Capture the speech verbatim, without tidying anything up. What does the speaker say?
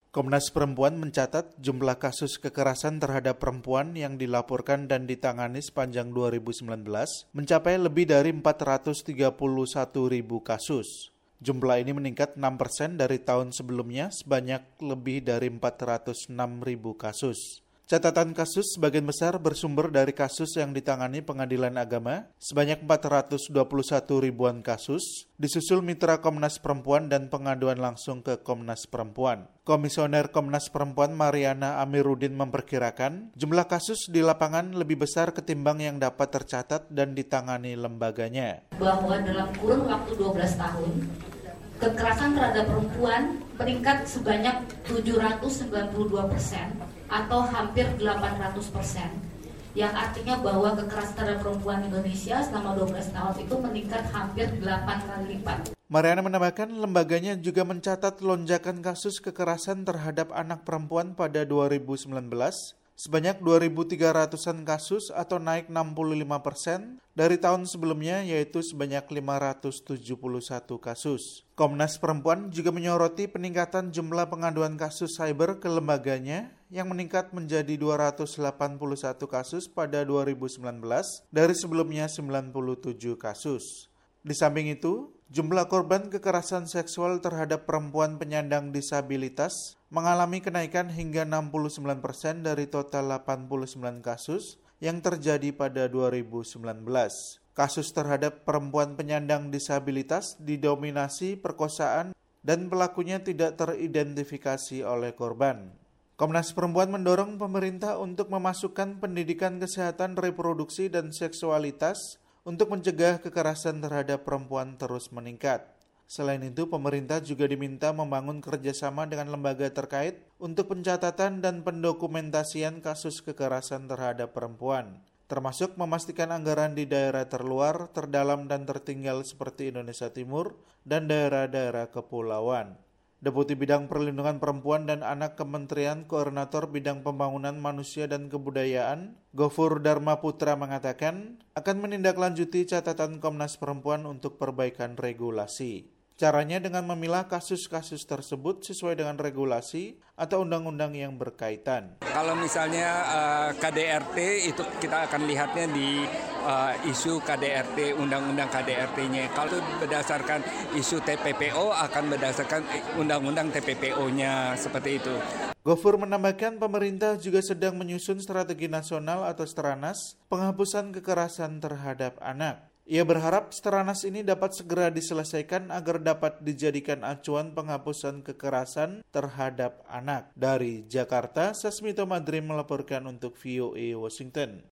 Komnas Perempuan mencatat jumlah kasus kekerasan terhadap perempuan yang dilaporkan dan ditangani sepanjang dua ribu sembilan belas mencapai lebih dari empat ratus tiga puluh satu ribu kasus. Jumlah ini meningkat enam persen dari tahun sebelumnya sebanyak lebih dari empat ratus enam ribu kasus. Catatan kasus sebagian besar bersumber dari kasus yang ditangani Pengadilan Agama sebanyak empat ratus dua puluh satu ribuan kasus, disusul Mitra Komnas Perempuan dan pengaduan langsung ke Komnas Perempuan. Komisioner Komnas Perempuan Mariana Amiruddin memperkirakan jumlah kasus di lapangan lebih besar ketimbang yang dapat tercatat dan ditangani lembaganya. Bahwa dalam kurun waktu dua belas tahun, kekerasan terhadap perempuan meningkat sebanyak tujuh ratus sembilan puluh dua persen atau hampir delapan ratus persen, yang artinya bahwa kekerasan terhadap perempuan Indonesia selama dua belas tahun itu meningkat hampir delapan kali lipat. Mariana menambahkan lembaganya juga mencatat lonjakan kasus kekerasan terhadap anak perempuan pada dua ribu sembilan belas sebanyak dua ribu tiga ratusan kasus atau naik enam puluh lima persen dari tahun sebelumnya yaitu sebanyak lima ratus tujuh puluh satu kasus. Komnas Perempuan juga menyoroti peningkatan jumlah pengaduan kasus cyber ke lembaganya yang meningkat menjadi dua ratus delapan puluh satu kasus pada dua ribu sembilan belas dari sebelumnya sembilan puluh tujuh kasus. Di samping itu, jumlah korban kekerasan seksual terhadap perempuan penyandang disabilitas mengalami kenaikan hingga enam puluh sembilan persen dari total delapan puluh sembilan kasus yang terjadi pada dua ribu sembilan belas. Kasus terhadap perempuan penyandang disabilitas didominasi perkosaan dan pelakunya tidak teridentifikasi oleh korban. Komnas Perempuan mendorong pemerintah untuk memasukkan pendidikan kesehatan reproduksi dan seksualitas untuk mencegah kekerasan terhadap perempuan terus meningkat. Selain itu, pemerintah juga diminta membangun kerjasama dengan lembaga terkait untuk pencatatan dan pendokumentasian kasus kekerasan terhadap perempuan, termasuk memastikan anggaran di daerah terluar, terdalam, dan tertinggal seperti Indonesia Timur dan daerah-daerah kepulauan. Deputi Bidang Perlindungan Perempuan dan Anak Kementerian Koordinator Bidang Pembangunan Manusia dan Kebudayaan, Gofur Dharma Putra mengatakan akan menindaklanjuti catatan Komnas Perempuan untuk perbaikan regulasi. Caranya dengan memilah kasus-kasus tersebut sesuai dengan regulasi atau undang-undang yang berkaitan. Kalau misalnya uh, K D R T itu kita akan lihatnya di uh, isu K D R T, undang-undang K D R T-nya. Kalau itu berdasarkan isu T P P O akan berdasarkan undang-undang T P P O-nya seperti itu. Gofur menambahkan pemerintah juga sedang menyusun strategi nasional atau Stranas penghapusan kekerasan terhadap anak. Ia berharap Stranas ini dapat segera diselesaikan agar dapat dijadikan acuan penghapusan kekerasan terhadap anak. Dari Jakarta, Sasmito Madrim melaporkan untuk V O A Washington.